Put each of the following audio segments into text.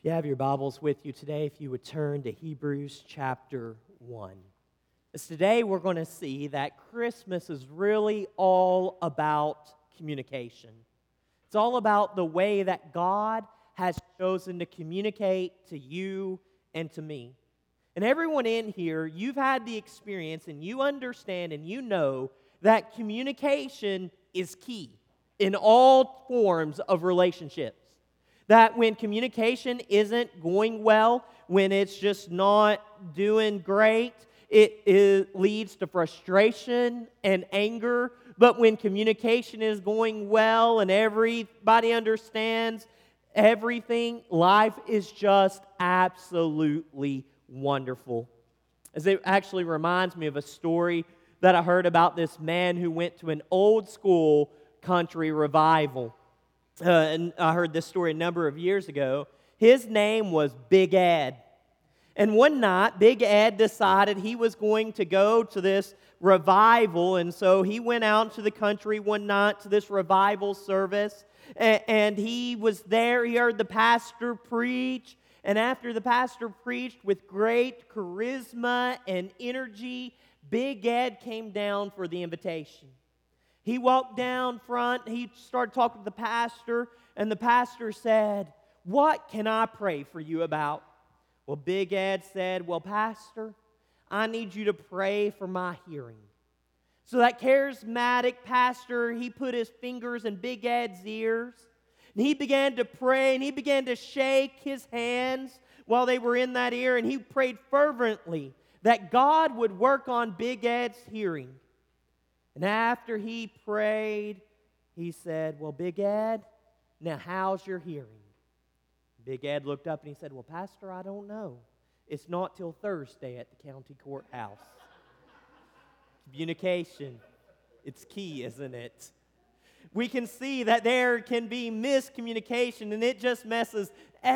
If you have your Bibles with you today, if you would turn to Hebrews chapter 1. As today we're going to see that Christmas is really all about communication. It's all about the way that God has chosen to communicate to you and to me. And everyone in here, you've had the experience and you understand and you know that communication is key in all forms of relationships. That when communication isn't going well, when it's just not doing great, it leads to frustration and anger. But when communication is going well and everybody understands everything, life is just absolutely wonderful. As it actually reminds me of a story that I heard about this man who went to an old school country revival. And I heard this story a number of years ago. His name was Big Ed. And one night, Big Ed decided he was going to go to this revival. And so he went out to the country one night to this revival service. And he was there. He heard the pastor preach. And after the pastor preached with great charisma and energy, Big Ed came down for the invitation. He walked down front, he started talking to the pastor, and the pastor said, "What can I pray for you about?" Well, Big Ed said, "Well, Pastor, I need you to pray for my hearing." So that charismatic pastor, he put his fingers in Big Ed's ears, and he began to pray, and he began to shake his hands while they were in that ear, and he prayed fervently that God would work on Big Ed's hearing. And after he prayed, he said, "Well, Big Ed, now how's your hearing?" Big Ed looked up and he said, "Well, Pastor, I don't know. It's not till Thursday at the county courthouse." Communication, it's key, isn't it? We can see that there can be miscommunication and it just messes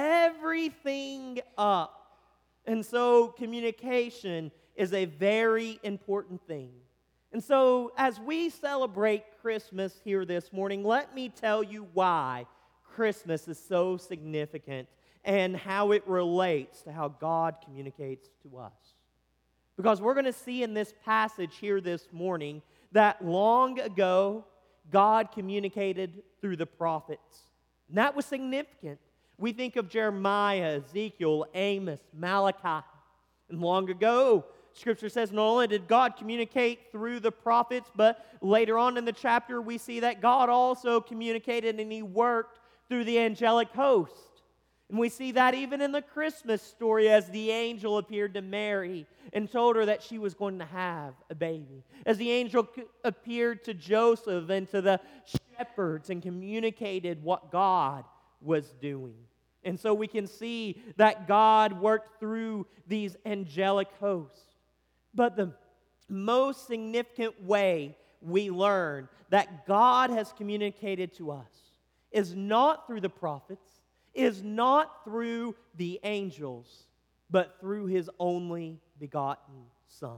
everything up. And so communication is a very important thing. And so, as we celebrate Christmas here this morning, let me tell you why Christmas is so significant and how it relates to how God communicates to us. Because we're going to see in this passage here this morning that long ago, God communicated through the prophets. And that was significant. We think of Jeremiah, Ezekiel, Amos, Malachi. And long ago, Scripture says not only did God communicate through the prophets, but later on in the chapter we see that God also communicated and He worked through the angelic host. And we see that even in the Christmas story as the angel appeared to Mary and told her that she was going to have a baby. As the angel appeared to Joseph and to the shepherds and communicated what God was doing. And so we can see that God worked through these angelic hosts. But the most significant way we learn that God has communicated to us is not through the prophets, is not through the angels, but through His only begotten Son.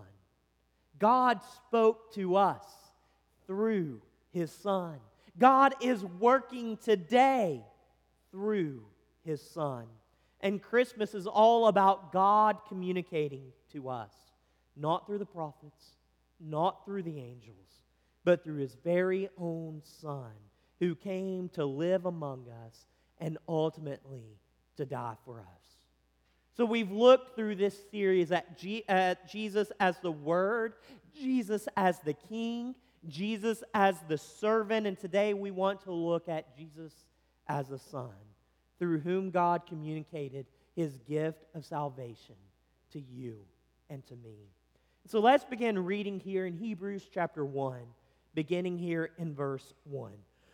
God spoke to us through His Son. God is working today through His Son. And Christmas is all about God communicating to us. Not through the prophets, not through the angels, but through His very own Son who came to live among us and ultimately to die for us. So we've looked through this series at Jesus as the Word, Jesus as the King, Jesus as the servant, and today we want to look at Jesus as a Son, through whom God communicated His gift of salvation to you and to me. So let's begin reading here in Hebrews chapter 1, beginning here in verse 1.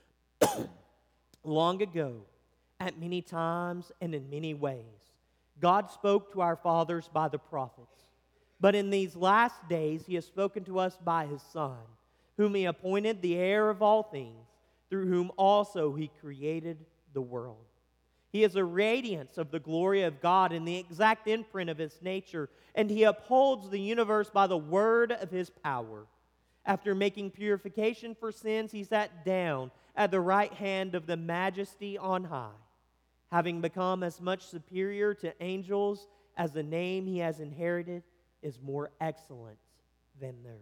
Long ago, at many times and in many ways, God spoke to our fathers by the prophets. But in these last days, He has spoken to us by His Son, whom He appointed the heir of all things, through whom also He created the world. He is a radiance of the glory of God and the exact imprint of His nature, and He upholds the universe by the word of His power. After making purification for sins, He sat down at the right hand of the Majesty on high, having become as much superior to angels as the name he has inherited is more excellent than theirs.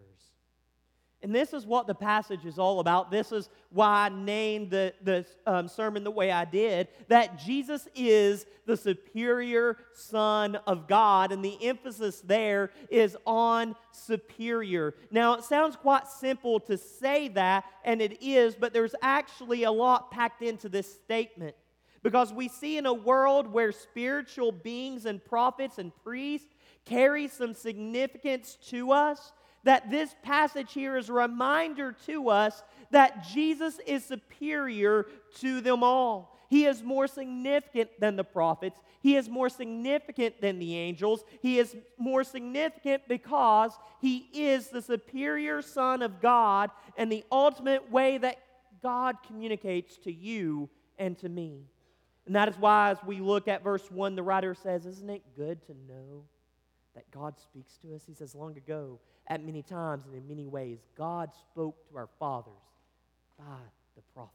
And this is what the passage is all about. This is why I named the sermon the way I did, that Jesus is the superior Son of God, and the emphasis there is on superior. Now, it sounds quite simple to say that, and it is, but there's actually a lot packed into this statement. Because we see in a world where spiritual beings and prophets and priests carry some significance to us, that this passage here is a reminder to us that Jesus is superior to them all. He is more significant than the prophets. He is more significant than the angels. He is more significant because He is the superior Son of God and the ultimate way that God communicates to you and to me. And that is why, as we look at verse 1, the writer says, "Isn't it good to know that God speaks to us?" He says, "Long ago, at many times and in many ways, God spoke to our fathers by the prophets."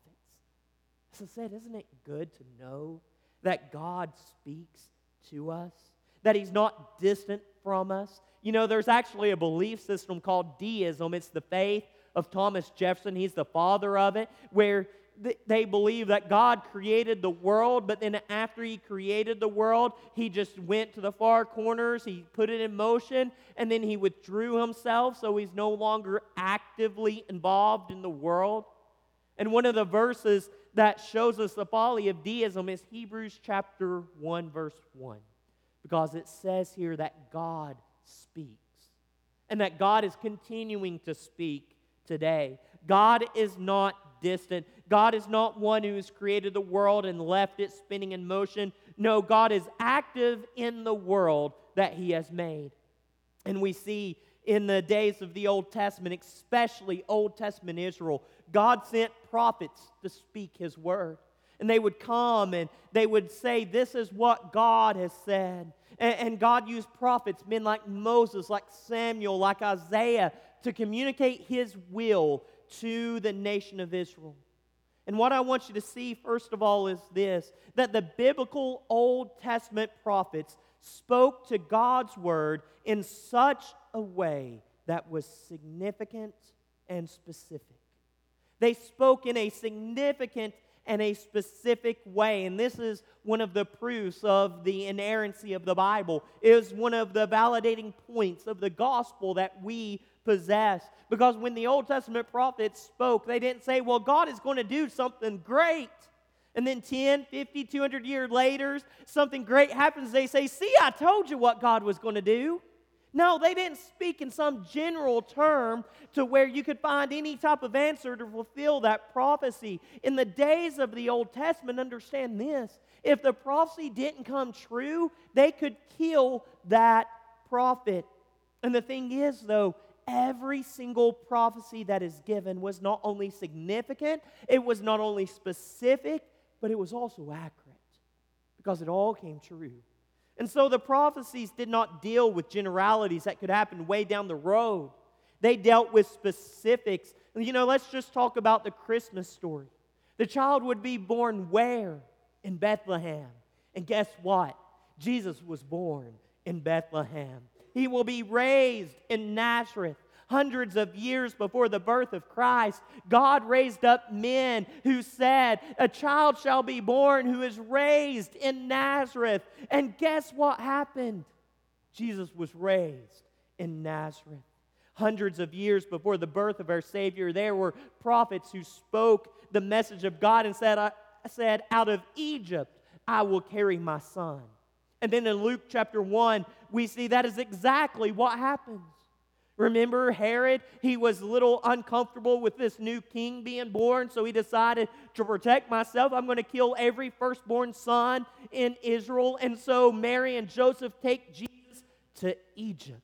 As I said, isn't it good to know that God speaks to us? That He's not distant from us? You know, there's actually a belief system called deism. It's the faith of Thomas Jefferson. He's the father of it, where they believe that God created the world, but then after He created the world, He just went to the far corners, He put it in motion, and then He withdrew Himself, so He's no longer actively involved in the world. And one of the verses that shows us the folly of deism is Hebrews chapter 1, verse 1, because it says here that God speaks, and that God is continuing to speak today. God is not distant. God is not one who has created the world and left it spinning in motion. No, God is active in the world that He has made. And we see in the days of the Old Testament, especially Old Testament Israel, God sent prophets to speak His word. And they would come and they would say, "This is what God has said." And God used prophets, men like Moses, like Samuel, like Isaiah, to communicate His will to the nation of Israel. And what I want you to see, first of all, is this, that the biblical Old Testament prophets spoke to God's word in such a way that was significant and specific. They spoke in a significant and a specific way, and this is one of the proofs of the inerrancy of the Bible. It is one of the validating points of the gospel that we possess. Because when the Old Testament prophets spoke, they didn't say, "Well, God is going to do something great." And then 10, 50, 200 years later, something great happens. They say, "See, I told you what God was going to do." No, they didn't speak in some general term to where you could find any type of answer to fulfill that prophecy. In the days of the Old Testament, understand this, if the prophecy didn't come true, they could kill that prophet. And the thing is, though, every single prophecy that is given was not only significant, it was not only specific, but it was also accurate, because it all came true. And so the prophecies did not deal with generalities that could happen way down the road. They dealt with specifics. You know, let's just talk about the Christmas story. The child would be born where? In Bethlehem. And guess what? Jesus was born in Bethlehem. He will be raised in Nazareth. Hundreds of years before the birth of Christ, God raised up men who said, "A child shall be born who is raised in Nazareth." And guess what happened? Jesus was raised in Nazareth. Hundreds of years before the birth of our Savior, there were prophets who spoke the message of God and said, "Out of Egypt I will carry my son." And then in Luke chapter 1, we see that is exactly what happens. Remember Herod? He was a little uncomfortable with this new king being born, so he decided to protect myself, I'm going to kill every firstborn son in Israel. And so Mary and Joseph take Jesus to Egypt.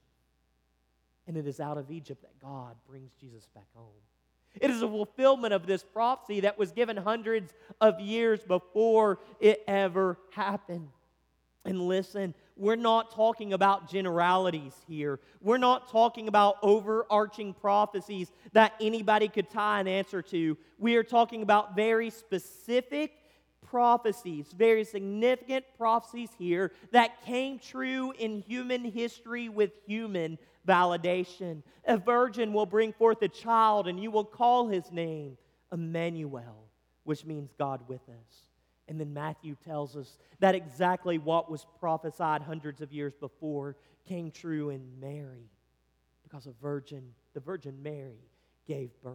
And it is out of Egypt that God brings Jesus back home. It is a fulfillment of this prophecy that was given hundreds of years before it ever happened. And listen, we're not talking about generalities here. We're not talking about overarching prophecies that anybody could tie an answer to. We are talking about very specific prophecies, very significant prophecies here that came true in human history with human validation. A virgin will bring forth a child, and you will call his name Emmanuel, which means God with us. And then Matthew tells us that exactly what was prophesied hundreds of years before came true in Mary, because the Virgin Mary gave birth.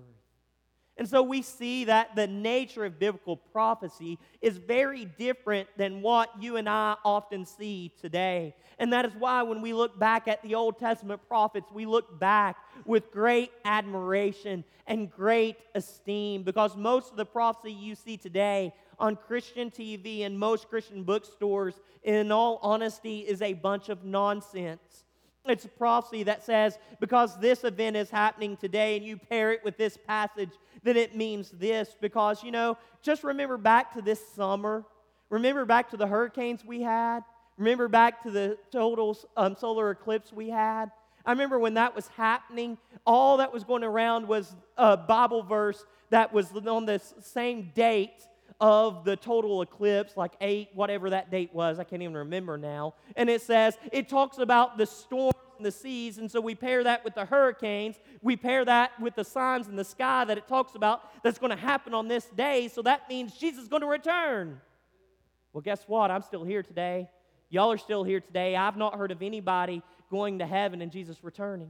And so we see that the nature of biblical prophecy is very different than what you and I often see today. And that is why when we look back at the Old Testament prophets, we look back with great admiration and great esteem, because most of the prophecy you see today on Christian TV and most Christian bookstores, in all honesty, is a bunch of nonsense. It's a prophecy that says, because this event is happening today and you pair it with this passage, then it means this. Because, just remember back to this summer. Remember back to the hurricanes we had. Remember back to the total solar eclipse we had. I remember when that was happening, all that was going around was a Bible verse that was on the same date of the total eclipse, like 8, whatever that date was, I can't even remember now. And it talks about the storms and the seas, and so we pair that with the hurricanes. We pair that with the signs in the sky that it talks about that's going to happen on this day, so that means Jesus is going to return. Well, guess what? I'm still here today. Y'all are still here today. I've not heard of anybody going to heaven and Jesus returning.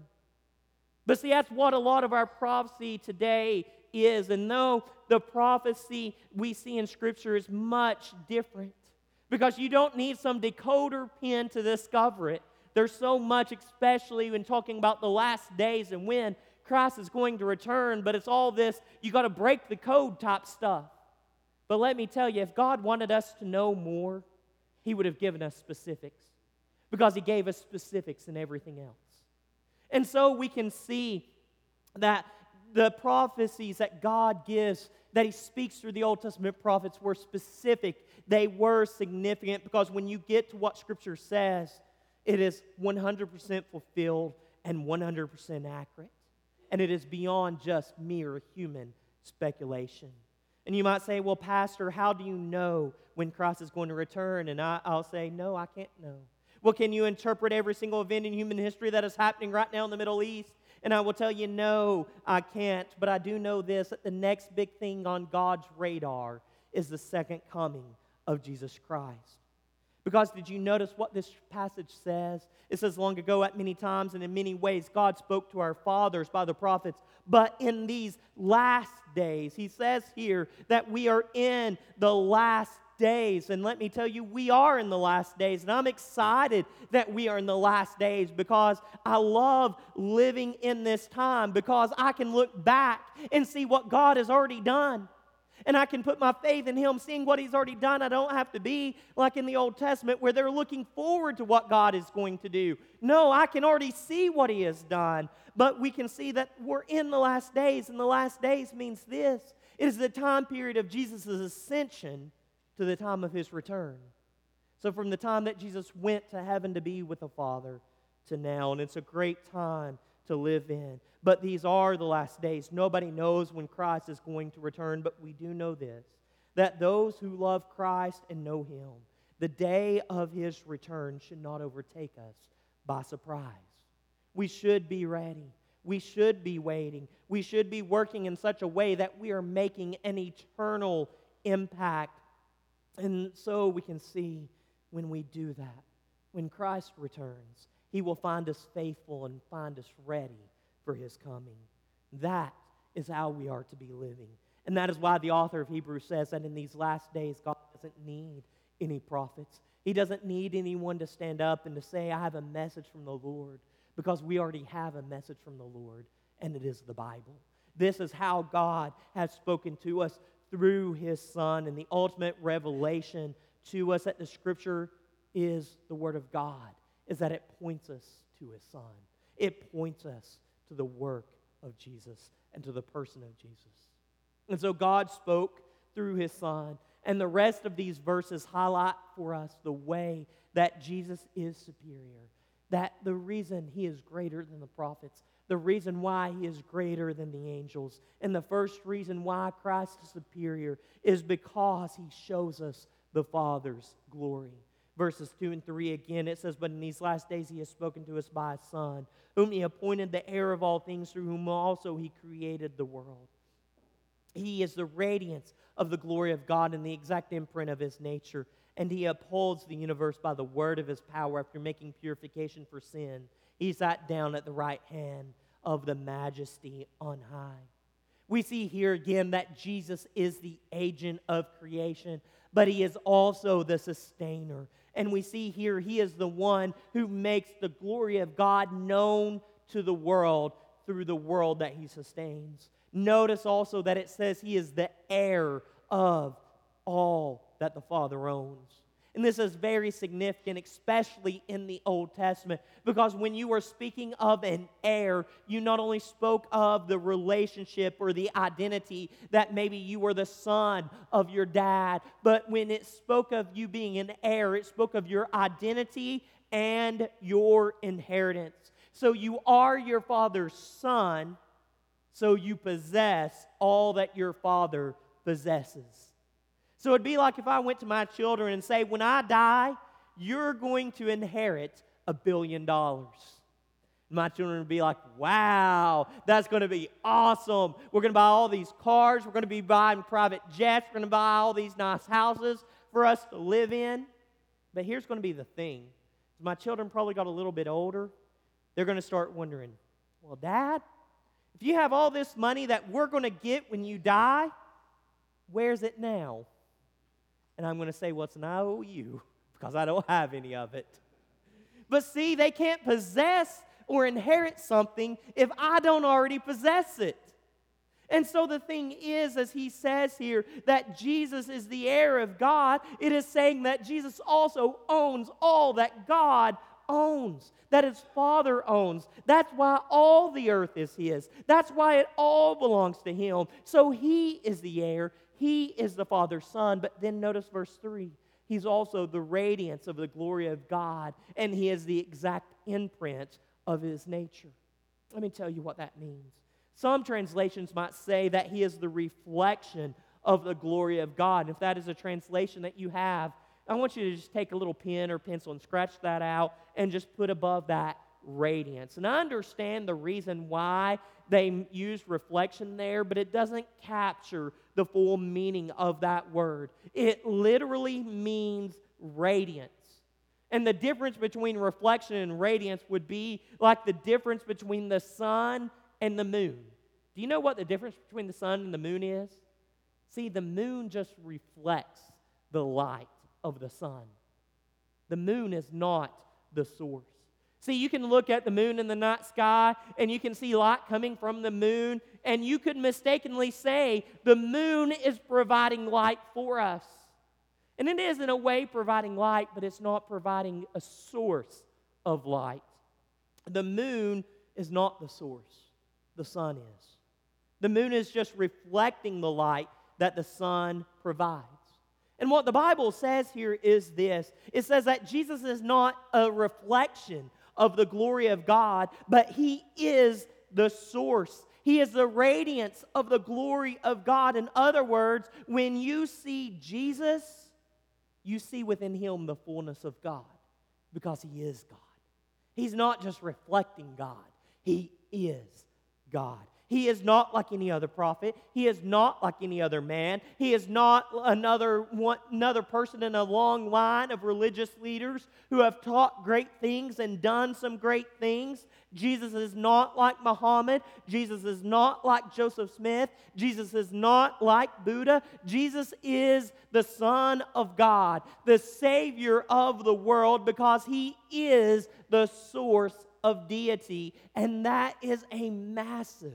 But see, that's what a lot of our prophecy today is. And though the prophecy we see in Scripture is much different, because you don't need some decoder pin to discover it. There's so much, especially when talking about the last days and when Christ is going to return, but it's all this, you got to break the code type stuff. But let me tell you, if God wanted us to know more, He would have given us specifics, because He gave us specifics in everything else. And so we can see that the prophecies that God gives, that He speaks through the Old Testament prophets, were specific. They were significant, because when you get to what Scripture says, it is 100% fulfilled and 100% accurate. And it is beyond just mere human speculation. And you might say, well, Pastor, how do you know when Christ is going to return? And I'll say, no, I can't know. Well, can you interpret every single event in human history that is happening right now in the Middle East? And I will tell you, no, I can't. But I do know this, that the next big thing on God's radar is the second coming of Jesus Christ. Because did you notice what this passage says? It says, long ago at many times and in many ways, God spoke to our fathers by the prophets. But in these last days, He says here that we are in the last days. And let me tell you, we are in the last days. And I'm excited that we are in the last days, because I love living in this time, because I can look back and see what God has already done. And I can put my faith in Him, seeing what He's already done. I don't have to be like in the Old Testament where they're looking forward to what God is going to do. No, I can already see what He has done. But we can see that we're in the last days, and the last days means this. It is the time period of Jesus' ascension to the time of His return. So from the time that Jesus went to heaven to be with the Father to now, and it's a great time to live in. But these are the last days. Nobody knows when Christ is going to return, but we do know this, that those who love Christ and know Him, the day of His return should not overtake us by surprise. We should be ready. We should be waiting. We should be working in such a way that we are making an eternal impact. And so we can see when we do that, when Christ returns, He will find us faithful and find us ready for His coming. That is how we are to be living. And that is why the author of Hebrews says that in these last days, God doesn't need any prophets. He doesn't need anyone to stand up and to say, I have a message from the Lord, because we already have a message from the Lord, and it is the Bible. This is how God has spoken to us through His Son, and the ultimate revelation to us that the Scripture is the Word of God, is that it points us to His Son. It points us to the work of Jesus and to the person of Jesus. And so God spoke through His Son, and the rest of these verses highlight for us the way that Jesus is superior, that the reason He is greater than the prophets, the reason why he is greater than the angels. And the first reason why Christ is superior is because he shows us the Father's glory. Verses 2 and 3 again, it says, "But in these last days he has spoken to us by his Son, whom he appointed the heir of all things, through whom also he created the world." He is the radiance of the glory of God and the exact imprint of his nature. And he upholds the universe by the word of his power. After making purification for sin, he sat down at the right hand of the Majesty on high. We see here again that Jesus is the agent of creation, but he is also the sustainer. And we see here he is the one who makes the glory of God known to the world through the world that he sustains. Notice also that it says he is the heir of all that the Father owns. And this is very significant, especially in the Old Testament, because when you were speaking of an heir, you not only spoke of the relationship or the identity that maybe you were the son of your dad, but when it spoke of you being an heir, it spoke of your identity and your inheritance. So you are your father's son, so you possess all that your father possesses. So it'd be like if I went to my children and say, when I die, you're going to inherit $1 billion. My children would be like, wow, that's going to be awesome. We're going to buy all these cars. We're going to be buying private jets. We're going to buy all these nice houses for us to live in. But here's going to be the thing. As my children probably got a little bit older, they're going to start wondering, well, Dad, if you have all this money that we're going to get when you die, where's it now? And I'm going to say, well, it's an IOU because I don't have any of it. But see, they can't possess or inherit something if I don't already possess it. And so the thing is, as he says here, that Jesus is the heir of God, it is saying that Jesus also owns all that God owns, that his Father owns. That's why all the earth is his. That's why it all belongs to him. So he is the heir. He is the Father's Son. But then notice verse 3. He's also the radiance of the glory of God, and he is the exact imprint of his nature. Let me tell you what that means. Some translations might say that he is the reflection of the glory of God. And if that is a translation that you have, I want you to just take a little pen or pencil and scratch that out and just put above that radiance. And I understand the reason why they use reflection there, but it doesn't capture the full meaning of that word. It literally means radiance. And the difference between reflection and radiance would be like the difference between the sun and the moon. Do you know what the difference between the sun and the moon is? See, the moon just reflects the light of the sun. The moon is not the source. See, you can look at the moon in the night sky and you can see light coming from the moon, and you could mistakenly say the moon is providing light for us. And it is in a way providing light, but it's not providing a source of light. The moon is not the source. The sun is. The moon is just reflecting the light that the sun provides. And what the Bible says here is this. It says that Jesus is not a reflection of the glory of God, but he is the source. He is the radiance of the glory of God. In other words, when you see Jesus, you see within him the fullness of God, because he is God. He's not just reflecting God. He is God. He is not like any other prophet. He is not like any other man. He is not another person in a long line of religious leaders who have taught great things and done some great things. Jesus is not like Muhammad. Jesus is not like Joseph Smith. Jesus is not like Buddha. Jesus is the Son of God, the Savior of the world, because he is the source of deity. And that is a massive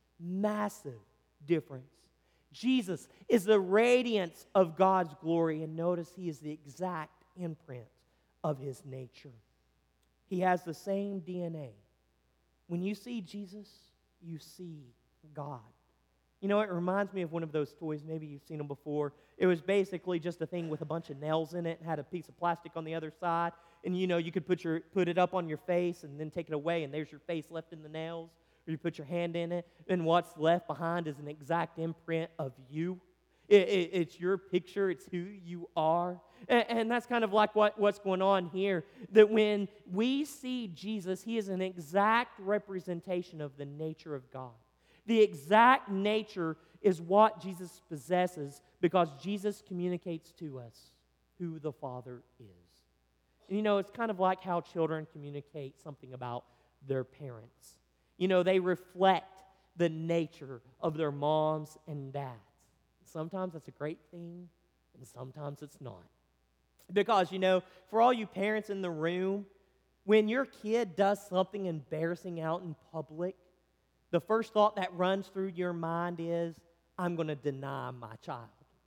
difference. Jesus is the radiance of God's glory, and notice he is the exact imprint of his nature. He has the same DNA. When you see Jesus, you see God. You know, it reminds me of one of those toys, maybe you've seen them before. It was basically just a thing with a bunch of nails in it, and had a piece of plastic on the other side, and you know, you could put it up on your face and then take it away, and there's your face left in the nails. or you put your hand in it, and what's left behind is an exact imprint of you. It's your picture. It's who you are. And that's kind of like what's going on here, that when we see Jesus, he is an exact representation of the nature of God. The exact nature is what Jesus possesses because Jesus communicates to us who the Father is. And it's kind of like how children communicate something about their parents. They reflect the nature of their moms and dads. Sometimes that's a great thing, and sometimes it's not. Because, for all you parents in the room, when your kid does something embarrassing out in public, the first thought that runs through your mind is, I'm going to deny my child.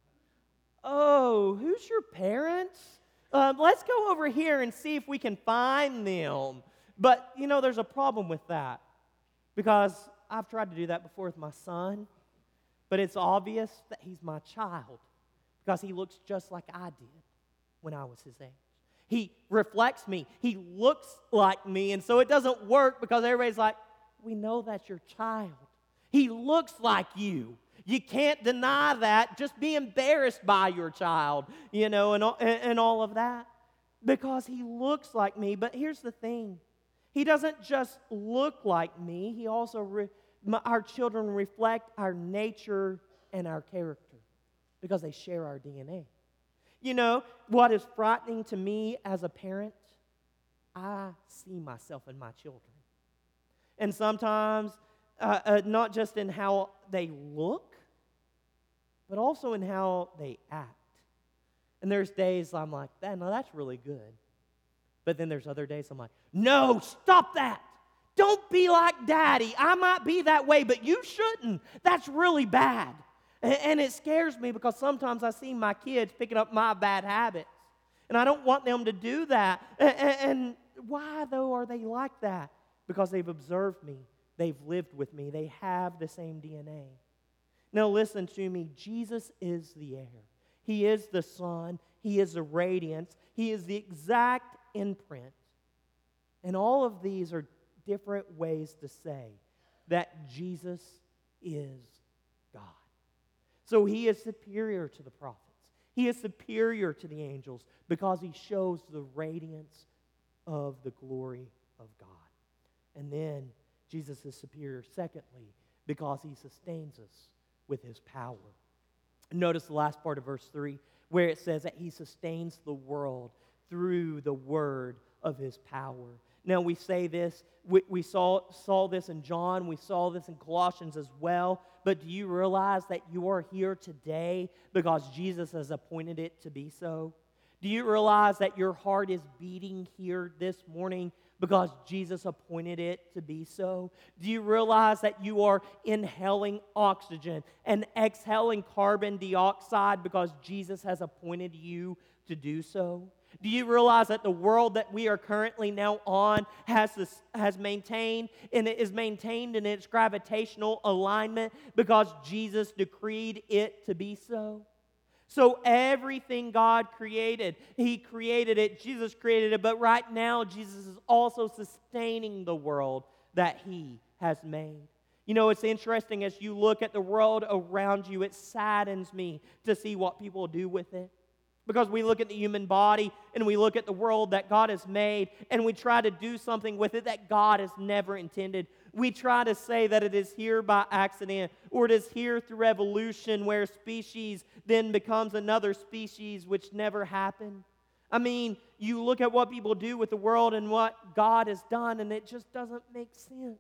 Oh, who's your parents? Let's go over here and see if we can find them. But, there's a problem with that. Because I've tried to do that before with my son. But it's obvious that he's my child because he looks just like I did when I was his age. He reflects me. He looks like me. And so it doesn't work because everybody's like, we know that's your child. He looks like you. You can't deny that. Just be embarrassed by your child, and all of that because he looks like me. But here's the thing. He doesn't just look like me. He also our children reflect our nature and our character because they share our DNA. What is frightening to me as a parent? I see myself in my children. And sometimes, not just in how they look, but also in how they act. And there's days I'm like, no, that's really good. But then there's other days I'm like, no, stop that. Don't be like Daddy. I might be that way, but you shouldn't. That's really bad. And it scares me because sometimes I see my kids picking up my bad habits. And I don't want them to do that. And why, though, are they like that? Because they've observed me. They've lived with me. They have the same DNA. Now listen to me. Jesus is the air. He is the sun. He is the radiance. He is the exact imprint. And all of these are different ways to say that Jesus is God. So he is superior to the prophets. He is superior to the angels because he shows the radiance of the glory of God. And then Jesus is superior, secondly, because he sustains us with his power. Notice the last part of verse 3 where it says that he sustains the world through the word of his power. Now we say this, we saw this in John, we saw this in Colossians as well, but do you realize that you are here today because Jesus has appointed it to be so? Do you realize that your heart is beating here this morning because Jesus appointed it to be so? Do you realize that you are inhaling oxygen and exhaling carbon dioxide because Jesus has appointed you to do so? Do you realize that the world that we are currently now on has maintained, and it is maintained in its gravitational alignment because Jesus decreed it to be so? So everything God created, he created it, Jesus created it, but right now Jesus is also sustaining the world that he has made. It's interesting as you look at the world around you, it saddens me to see what people do with it. Because we look at the human body and we look at the world that God has made and we try to do something with it that God has never intended. We try to say that it is here by accident or it is here through evolution where species then becomes another species which never happened. I mean, you look at what people do with the world and what God has done and it just doesn't make sense.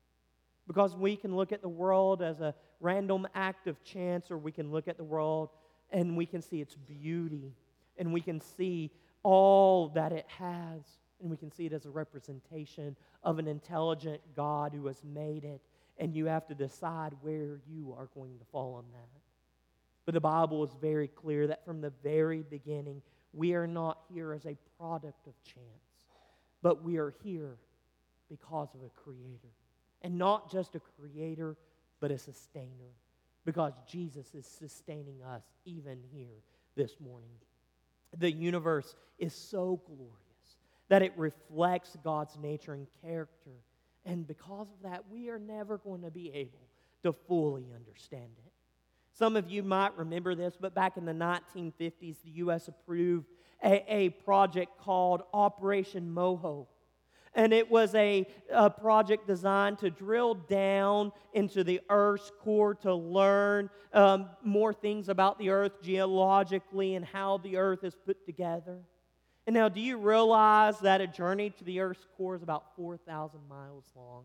Because we can look at the world as a random act of chance or we can look at the world and we can see its beauty, and we can see all that it has, and we can see it as a representation of an intelligent God who has made it, and you have to decide where you are going to fall on that. But the Bible is very clear that from the very beginning, we are not here as a product of chance, but we are here because of a Creator. And not just a Creator, but a sustainer. Because Jesus is sustaining us even here this morning. The universe is so glorious that it reflects God's nature and character. And because of that, we are never going to be able to fully understand it. Some of you might remember this, but back in the 1950s, the U.S. approved a project called Operation Moho. And it was a project designed to drill down into the Earth's core to learn more things about the Earth geologically and how the Earth is put together. And now, do you realize that a journey to the Earth's core is about 4,000 miles long?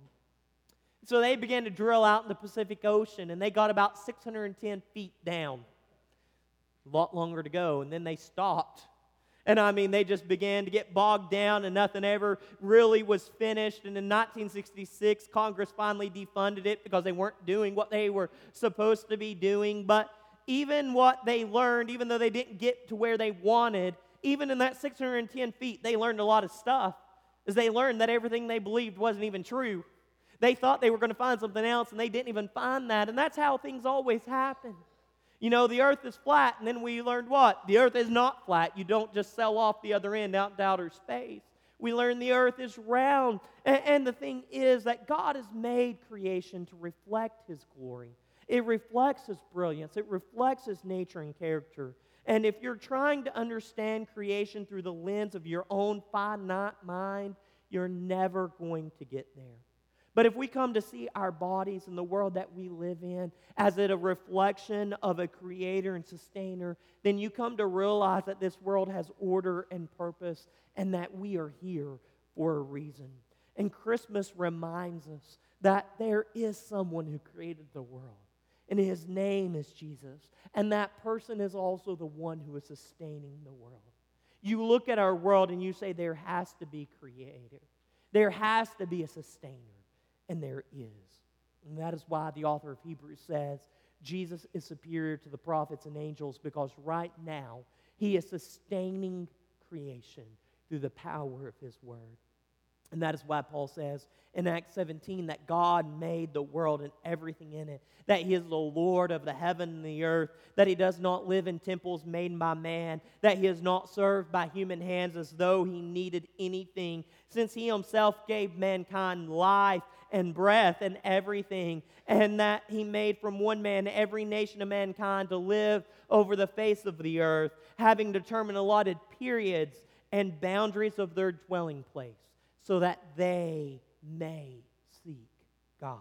So they began to drill out in the Pacific Ocean, and they got about 610 feet down. A lot longer to go, and then they stopped. And they just began to get bogged down, and nothing ever really was finished. And in 1966, Congress finally defunded it because they weren't doing what they were supposed to be doing. But even what they learned, even though they didn't get to where they wanted, even in that 610 feet, they learned a lot of stuff. As they learned that everything they believed wasn't even true. They thought they were going to find something else, and they didn't even find that. And that's how things always happen. The earth is flat, and then we learned what? The earth is not flat. You don't just sail off the other end out into outer space. We learned the earth is round. And the thing is that God has made creation to reflect His glory. It reflects His brilliance. It reflects His nature and character. And if you're trying to understand creation through the lens of your own finite mind, you're never going to get there. But if we come to see our bodies and the world that we live in as a reflection of a creator and sustainer, then you come to realize that this world has order and purpose and that we are here for a reason. And Christmas reminds us that there is someone who created the world, and His name is Jesus. And that person is also the one who is sustaining the world. You look at our world and you say there has to be a creator. There has to be a sustainer. And there is. And that is why the author of Hebrews says Jesus is superior to the prophets and angels, because right now He is sustaining creation through the power of His word. And that is why Paul says in Acts 17 that God made the world and everything in it, that He is the Lord of the heaven and the earth, that He does not live in temples made by man, that He is not served by human hands as though He needed anything, since He Himself gave mankind life and breath and everything, and that He made from one man every nation of mankind to live over the face of the earth, having determined allotted periods and boundaries of their dwelling place, so that they may seek God.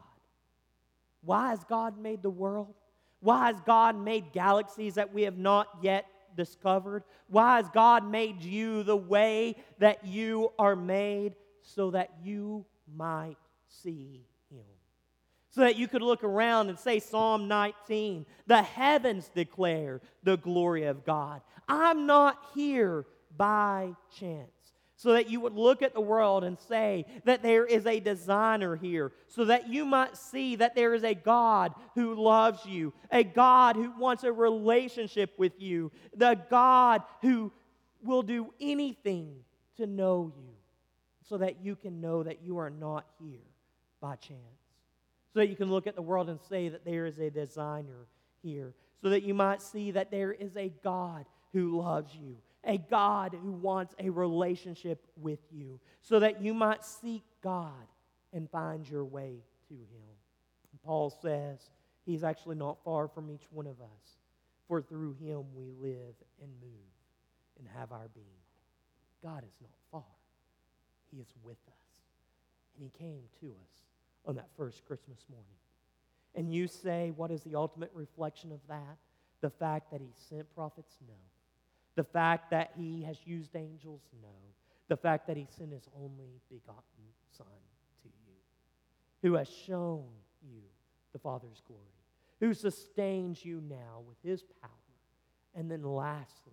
Why has God made the world? Why has God made galaxies that we have not yet discovered? Why has God made you the way that you are made? So that you might see Him. So that you could look around and say Psalm 19, the heavens declare the glory of God. I'm not here by chance. So that you would look at the world and say that there is a designer here, so that you might see that there is a God who loves you, a God who wants a relationship with you, the God who will do anything to know you, so that you can know that you are not here by chance. So that you can look at the world and say that there is a designer here, so that you might see that there is a God who loves you, a God who wants a relationship with you, so that you might seek God and find your way to Him. And Paul says He's actually not far from each one of us, for through Him we live and move and have our being. God is not far. He is with us. And He came to us on that first Christmas morning. And you say, what is the ultimate reflection of that? The fact that He sent prophets? No. The fact that He has used angels? No. The fact that He sent His only begotten Son to you, who has shown you the Father's glory, who sustains you now with His power. And then lastly,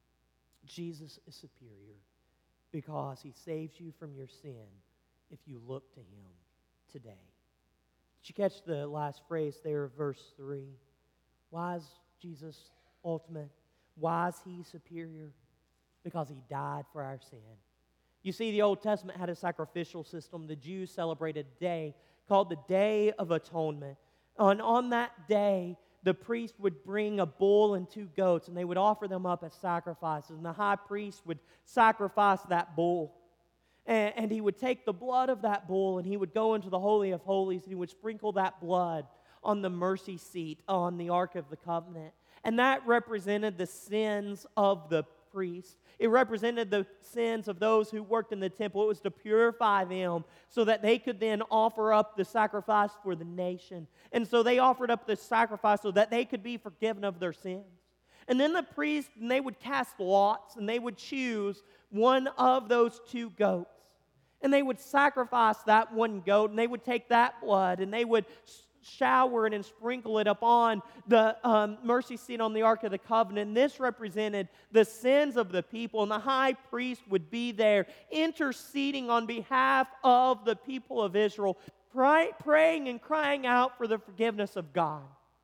Jesus is superior because He saves you from your sin if you look to Him today. Did you catch the last phrase there of verse 3? Why is Jesus ultimate? Why is He superior? Because He died for our sin. You see, the Old Testament had a sacrificial system. The Jews celebrated a day called the Day of Atonement. And on that day, the priest would bring a bull and 2 goats, and they would offer them up as sacrifices. And the high priest would sacrifice that bull. and he would take the blood of that bull and he would go into the Holy of Holies and he would sprinkle that blood on the mercy seat on the Ark of the Covenant. And that represented the sins of the priest. It represented the sins of those who worked in the temple. It was to purify them so that they could then offer up the sacrifice for the nation. And so they offered up the sacrifice so that they could be forgiven of their sins. And then the priest, and they would cast lots, and they would choose one of those two goats. And they would sacrifice that one goat, and they would take that blood, and they would shower it and sprinkle it upon the mercy seat on the Ark of the Covenant. And this represented the sins of the people, and the high priest would be there interceding on behalf of the people of Israel, praying and crying out for the forgiveness of God.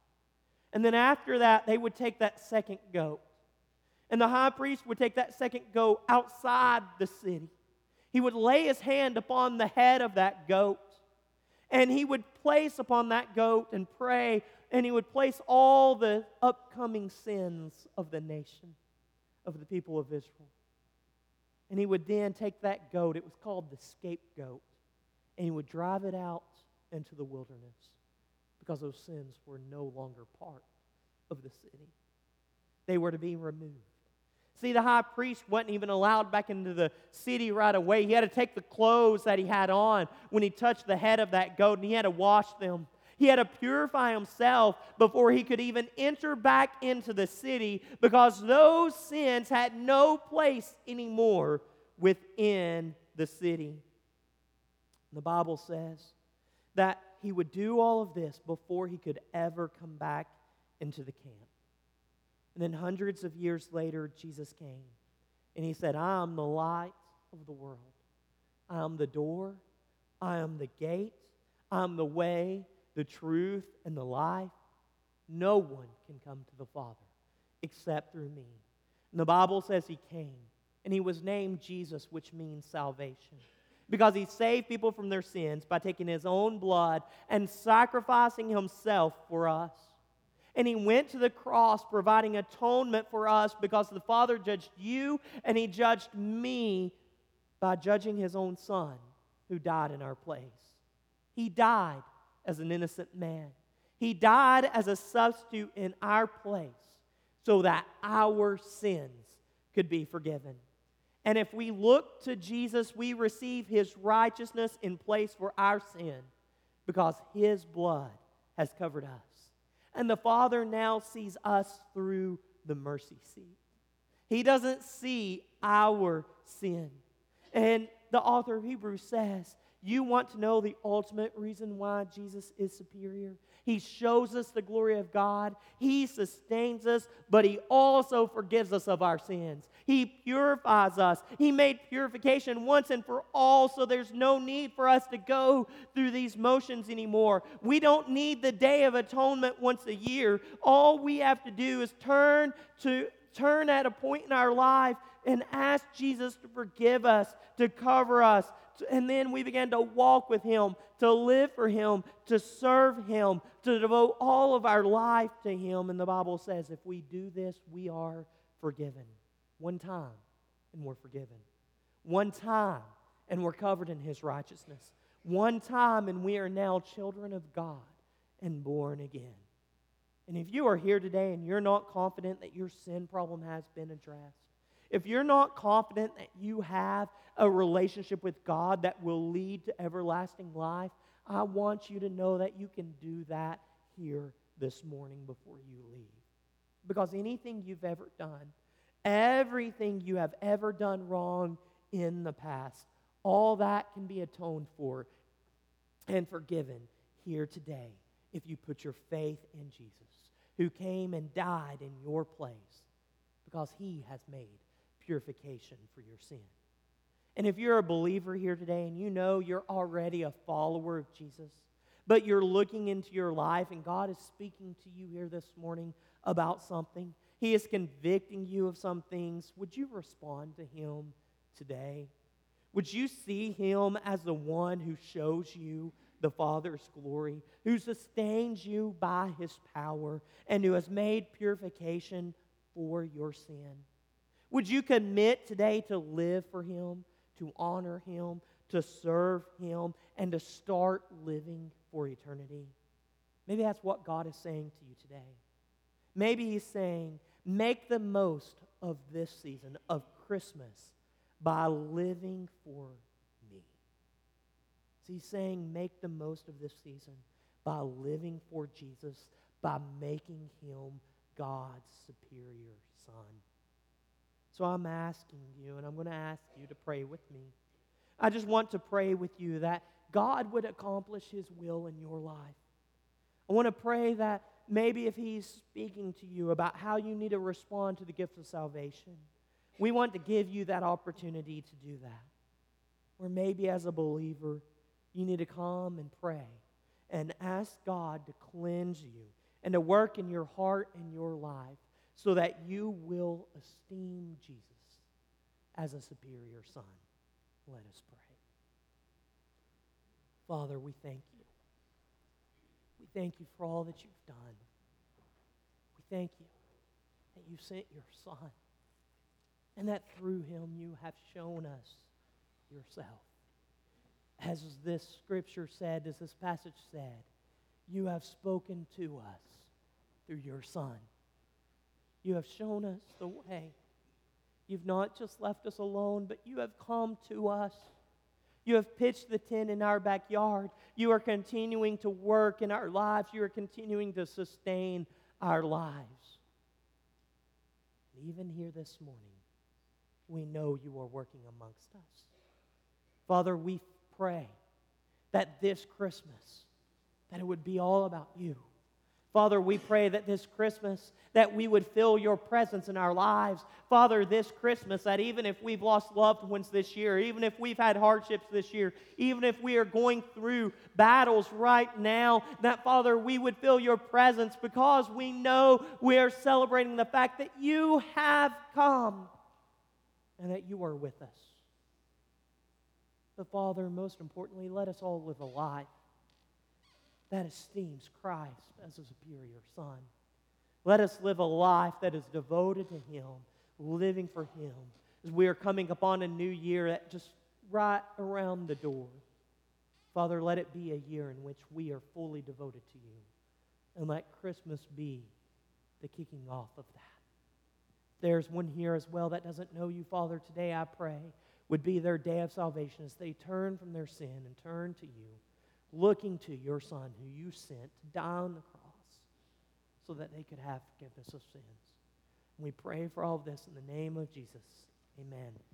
And then after that, they would take that second goat. And the high priest would take that second goat outside the city. He would lay his hand upon the head of that goat. And he would place upon that goat and pray. And he would place all the upcoming sins of the nation, of the people of Israel. And he would then take that goat, it was called the scapegoat, and he would drive it out into the wilderness, because those sins were no longer part of the city. They were to be removed. See, the high priest wasn't even allowed back into the city right away. He had to take the clothes that he had on when he touched the head of that goat, and he had to wash them. He had to purify himself before he could even enter back into the city, because those sins had no place anymore within the city. The Bible says that he would do all of this before he could ever come back into the camp. And then hundreds of years later, Jesus came. And he said, I am the light of the world. I am the door. I am the gate. I am the way, the truth, and the life. No one can come to the Father except through me. And the Bible says he came. And he was named Jesus, which means salvation, because he saved people from their sins by taking his own blood and sacrificing himself for us. And he went to the cross providing atonement for us, because the Father judged you and he judged me by judging his own Son who died in our place. He died as an innocent man. He died as a substitute in our place so that our sins could be forgiven. And if we look to Jesus, we receive his righteousness in place for our sin, because his blood has covered us. And the Father now sees us through the mercy seat. He doesn't see our sin. And the author of Hebrews says, you want to know the ultimate reason why Jesus is superior? He shows us the glory of God. He sustains us, but he also forgives us of our sins. He purifies us. He made purification once and for all, so there's no need for us to go through these motions anymore. We don't need the Day of Atonement once a year. All we have to do is turn at a point in our life and ask Jesus to forgive us, to cover us, and then we began to walk with him, to live for him, to serve him, to devote all of our life to him. And the Bible says if we do this, we are forgiven. One time, and we're forgiven. One time, and we're covered in his righteousness. One time, and we are now children of God and born again. And if you are here today and you're not confident that your sin problem has been addressed, if you're not confident that you have a relationship with God that will lead to everlasting life, I want you to know that you can do that here this morning before you leave. Because anything you've ever done, everything you have ever done wrong in the past, all that can be atoned for and forgiven here today if you put your faith in Jesus, who came and died in your place, because he has made purification for your sin. And if you're a believer here today and you know you're already a follower of Jesus, but you're looking into your life and God is speaking to you here this morning about something, he is convicting you of some things, would you respond to him today? Would you see him as the one who shows you the Father's glory, who sustains you by his power, and who has made purification for your sin? Would you commit today to live for him, to honor Him, to serve Him, and to start living for eternity. Maybe that's what God is saying to you today. Maybe He's saying, make the most of this season of Christmas by living for me. So He's saying, make the most of this season by living for Jesus, by making Him God's superior Son. So I'm asking you, and I'm going to ask you to pray with me. I just want to pray with you that God would accomplish His will in your life. I want to pray that maybe if He's speaking to you about how you need to respond to the gift of salvation, we want to give you that opportunity to do that. Or maybe as a believer, you need to come and pray and ask God to cleanse you and to work in your heart and your life so that you will esteem Jesus as a superior Son. Let us pray. Father, we thank you. We thank you for all that you've done. We thank you that you sent your Son and that through Him you have shown us yourself. As this scripture said, as this passage said, you have spoken to us through your Son. You have shown us the way. You've not just left us alone, but you have come to us. You have pitched the tent in our backyard. You are continuing to work in our lives. You are continuing to sustain our lives. And even here this morning, we know you are working amongst us. Father, we pray that this Christmas, that it would be all about you. Father, we pray that this Christmas, that we would feel your presence in our lives. Father, this Christmas, that even if we've lost loved ones this year, even if we've had hardships this year, even if we are going through battles right now, that, Father, we would feel your presence because we know we are celebrating the fact that you have come and that you are with us. But, Father, most importantly, let us all live a life that esteems Christ as a superior Son. Let us live a life that is devoted to Him, living for Him, as we are coming upon a new year that just right around the door. Father, let it be a year in which we are fully devoted to you, and let Christmas be the kicking off of that. There's one here as well that doesn't know you, Father. Today I pray would be their day of salvation as they turn from their sin and turn to you, looking to your Son who you sent to die on the cross so that they could have forgiveness of sins. And we pray for all of this in the name of Jesus. Amen.